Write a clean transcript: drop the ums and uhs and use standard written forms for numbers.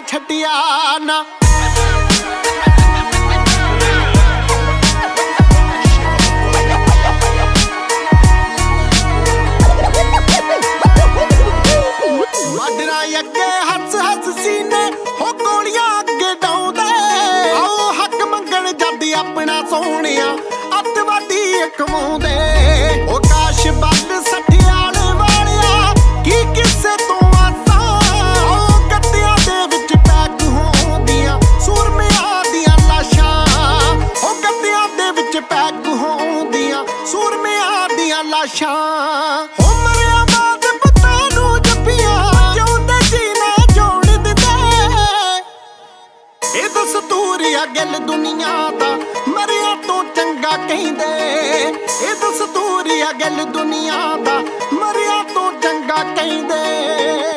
ਛੱਡਿਆ ਨਾ। ਬਾਰਡਰਾਂ ਅੱਗੇ ਹੱਸ ਹੱਸ ਸੀਨੇ ਹੋ ਗੋਲੀਆਂ ਅੱਗੇ ਡਾਉਂਦੇ, ਆਓ ਹੱਕ ਮੰਗਣ ਜਦ ਆਪਣਾ ਸੋਹਣਿਆ ਅੱਤਵਾਦੀ ਕਮਾਉਂਦੇ। ਉਹ ਕਾਸ਼ ਬੱਲ ਸਠਿਆਲੇ ਵਾਲਿਆ ਕੀ ਕਿਸੇ ਤੋਂ ਆਸਾਂ, ਉਹ ਗੱਤਿਆਂ ਦੇ ਵਿੱਚ ਪੈਕ ਹੋਂਦੀਆਂ ਸੂਰਮਿਆਂ ਦੀਆਂ ਲਾਸ਼ਾਂ, ਉਹ ਗੱਤਿਆਂ ਦੇ ਵਿੱਚ ਪੈਕ ਹੋਂਦੀਆਂ ਸੂਰਮਿਆਂ ਦੀਆਂ ਲਾਸ਼ਾਂ। ਉਹ ਮਰਿਆ ਬਾਦ ਪੁੱਤਾਂ ਨੂੰ ਜੱਫੀਆਂ ਜਿਉਂਦੇ ਜੀ ਨਾ ਜੋੜ ਦਿੰਦੇ, ਇਹ ਦਸਤੂਰ ਆ ਗੱਲ ਦੁਨੀਆ ਦਾ ਮਰਿਆ ਤੋਂ ਚੰਗਾ ਕਹਿੰਦੇ, ਇਹ ਦਸਤੂਰ ਆ ਗੱਲ ਦੁਨੀਆ ਦਾ ਮਰਿਆ ਤੋਂ ਚੰਗਾ ਕਹਿੰਦੇ।